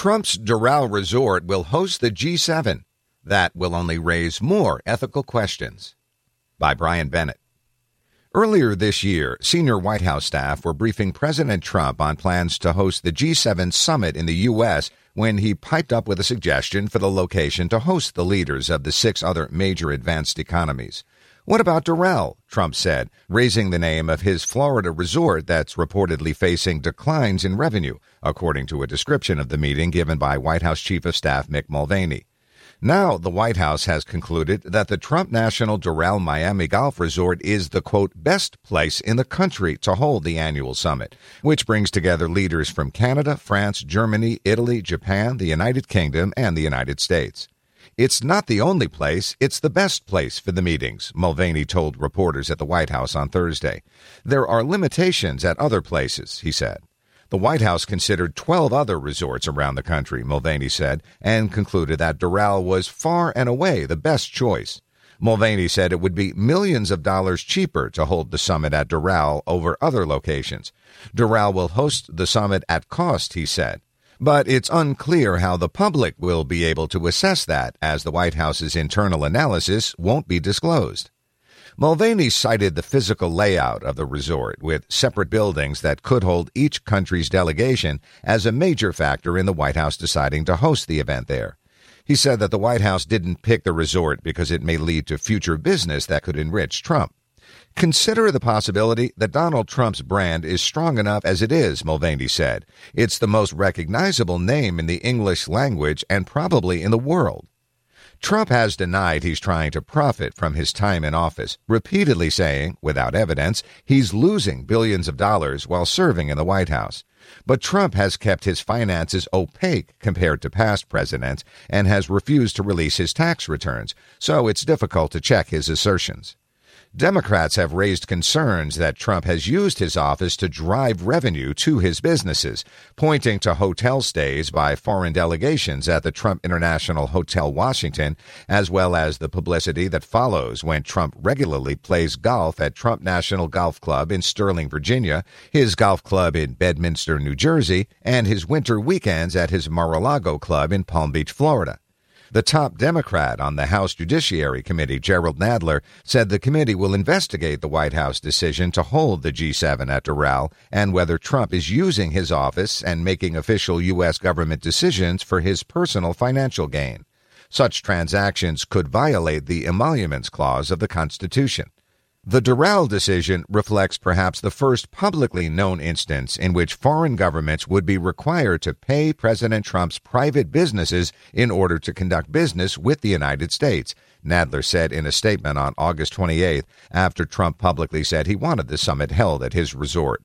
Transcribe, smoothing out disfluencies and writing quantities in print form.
Trump's Doral Resort will host the G7. That will only raise more ethical questions. By Brian Bennett. Earlier this year, senior White House staff were briefing President Trump on plans to host the G7 summit in the U.S. when he piped up with a suggestion for the location to host the leaders of the 6 other major advanced economies. What about Doral? Trump said, raising the name of his Florida resort that's reportedly facing declines in revenue, according to a description of the meeting given by White House Chief of Staff Mick Mulvaney. Now, the White House has concluded that the Trump National Doral Miami Golf Resort is the, quote, best place in the country to hold the annual summit, which brings together leaders from Canada, France, Germany, Italy, Japan, the United Kingdom, and the United States. It's not the only place, it's the best place for the meetings, Mulvaney told reporters at the White House on Thursday. There are limitations at other places, he said. The White House considered 12 other resorts around the country, Mulvaney said, and concluded that Doral was far and away the best choice. Mulvaney said it would be millions of dollars cheaper to hold the summit at Doral over other locations. Doral will host the summit at cost, he said. But it's unclear how the public will be able to assess that, as the White House's internal analysis won't be disclosed. Mulvaney cited the physical layout of the resort, with separate buildings that could hold each country's delegation, as a major factor in the White House deciding to host the event there. He said that the White House didn't pick the resort because it may lead to future business that could enrich Trump. Consider the possibility that Donald Trump's brand is strong enough as it is, Mulvaney said. It's the most recognizable name in the English language and probably in the world. Trump has denied he's trying to profit from his time in office, repeatedly saying, without evidence, he's losing billions of dollars while serving in the White House. But Trump has kept his finances opaque compared to past presidents and has refused to release his tax returns, so it's difficult to check his assertions. Democrats have raised concerns that Trump has used his office to drive revenue to his businesses, pointing to hotel stays by foreign delegations at the Trump International Hotel Washington, as well as the publicity that follows when Trump regularly plays golf at Trump National Golf Club in Sterling, Virginia, his golf club in Bedminster, New Jersey, and his winter weekends at his Mar-a-Lago club in Palm Beach, Florida. The top Democrat on the House Judiciary Committee, Jerrold Nadler, said the committee will investigate the White House decision to hold the G7 at Doral and whether Trump is using his office and making official U.S. government decisions for his personal financial gain. Such transactions could violate the Emoluments Clause of the Constitution. The Doral decision reflects perhaps the first publicly known instance in which foreign governments would be required to pay President Trump's private businesses in order to conduct business with the United States, Nadler said in a statement on August 28th after Trump publicly said he wanted the summit held at his resort.